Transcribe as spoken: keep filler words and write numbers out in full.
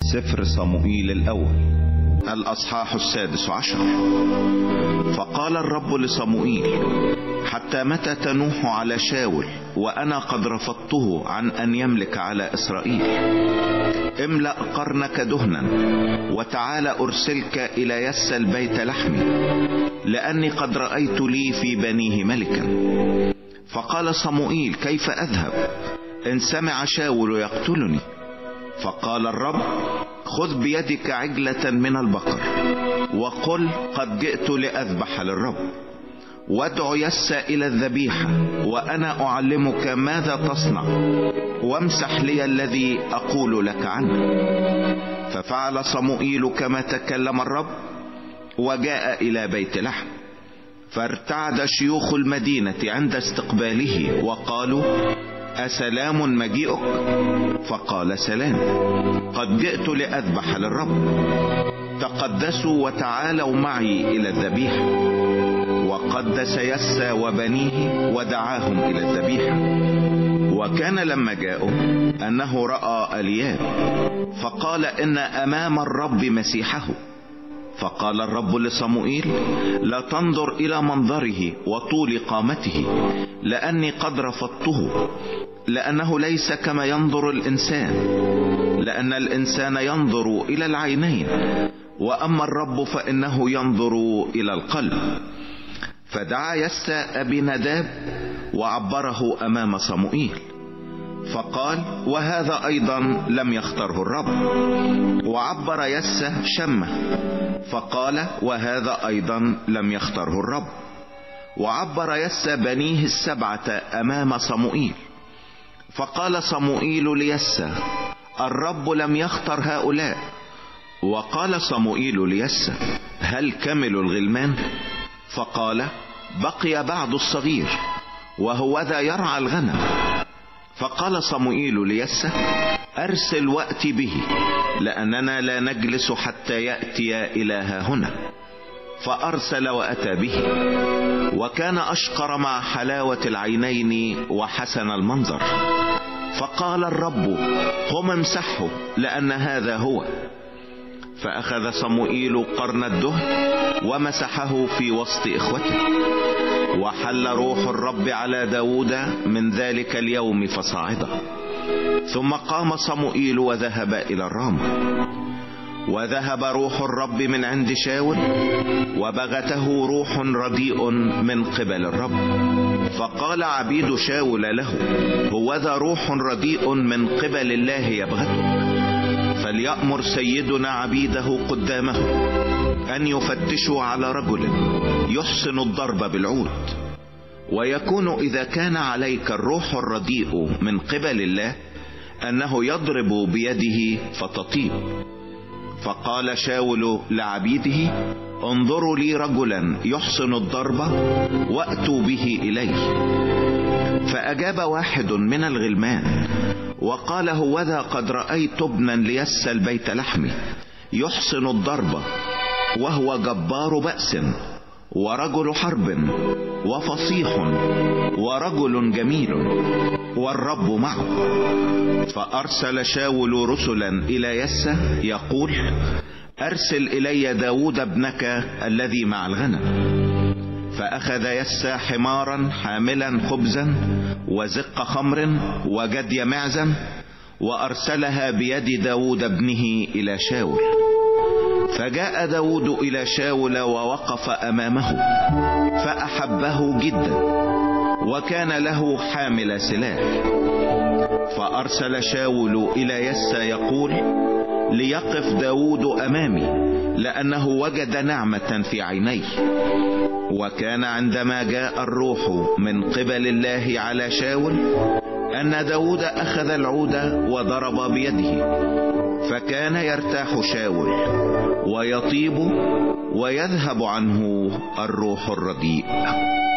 سفر صموئيل الأول الأصحاح السادس عشر. فقال الرب لصموئيل: حتى متى تنوح على شاول وأنا قد رفضته عن أن يملك على إسرائيل؟ املأ قرنك دهنا وتعال أرسلك إلى يسى البيت لحمي، لأني قد رأيت لي في بنيه ملكا. فقال صموئيل: كيف أذهب؟ إن سمع شاول يقتلني. فقال الرب: خذ بيدك عجلة من البقر وقل: قد جئت لأذبح للرب، وادع يسى إلى الذبيحة وأنا أعلمك ماذا تصنع، وامسح لي الذي أقول لك عنه. ففعل صموئيل كما تكلم الرب، وجاء إلى بيت لحم. فارتعد شيوخ المدينة عند استقباله وقالوا: أسلام مجيئك؟ فقال: سلام، قد جئت لأذبح للرب. تقدسوا وتعالوا معي إلى الذبيحة. وقدس يسى وبنيه ودعاهم إلى الذبيحة. وكان لما جاءوا أنه رأى الياب، فقال: إن أمام الرب مسيحه. فقال الرب لصموئيل: لا تنظر إلى منظره وطول قامته، لأني قد رفضته، لأنه ليس كما ينظر الإنسان، لأن الإنسان ينظر إلى العينين، وأما الرب فإنه ينظر إلى القلب. فدعا يسى أبي نداب وعبره أمام صموئيل، فقال: وهذا أيضا لم يختره الرب. وعبر يسى شمه، فقال: وهذا أيضا لم يختره الرب. وعبر يسى بنيه السبعة أمام صموئيل. فقال صموئيل ليسى: الرب لم يختر هؤلاء. وقال صموئيل ليسى: هل كملوا الغلمان؟ فقال: بقي بعض الصغير، وهو ذا يرعى الغنم. فقال صموئيل ليسى: أرسل وأتي به، لأننا لا نجلس حتى يأتي إلى ها هنا. فأرسل وأتى به، وكان أشقر مع حلاوة العينين وحسن المنظر. فقال الرب: قم امسحه، لأن هذا هو. فأخذ صموئيل قرن الدهن ومسحه في وسط إخوته. وحل روح الرب على داود من ذلك اليوم فصعد. ثم قام صموئيل وذهب إلى الرامة. وذهب روح الرب من عند شاول، وبغته روح رديء من قبل الرب. فقال عبيد شاول له: هوذا روح رديء من قبل الله يبغتك، فليأمر سيدنا عبيده قدامه أن يفتشوا على رجل يحسن الضرب بالعود، ويكون إذا كان عليك الروح الرديء من قبل الله أنه يضرب بيده فتطيب. فقال شاول لعبيده: انظروا لي رجلا يحسن الضرب وأتوا به إليه. فأجاب واحد من الغلمان وقال: هوذا قد رأيت ابنا ليسى البيت لحمي يحسن الضرب، وهو جبار بأس ورجل حرب وفصيح ورجل جميل، والرب معه. فأرسل شاول رسلا إلى يسى يقول: أرسل إلي داود ابنك الذي مع الغنم. فأخذ يسى حمارا حاملا خبزا وزق خمر وجدي معزا، وأرسلها بيد داود ابنه إلى شاول. فجاء داود إلى شاول ووقف أمامه فأحبه جدا، وكان له حامل سلاح. فأرسل شاول إلى يسى يقول: ليقف داود أمامي، لأنه وجد نعمة في عينيه. وكان عندما جاء الروح من قبل الله على شاول أن داود أخذ العود وضرب بيده، فكان يرتاح شاول ويطيب ويذهب عنه الروح الرديء.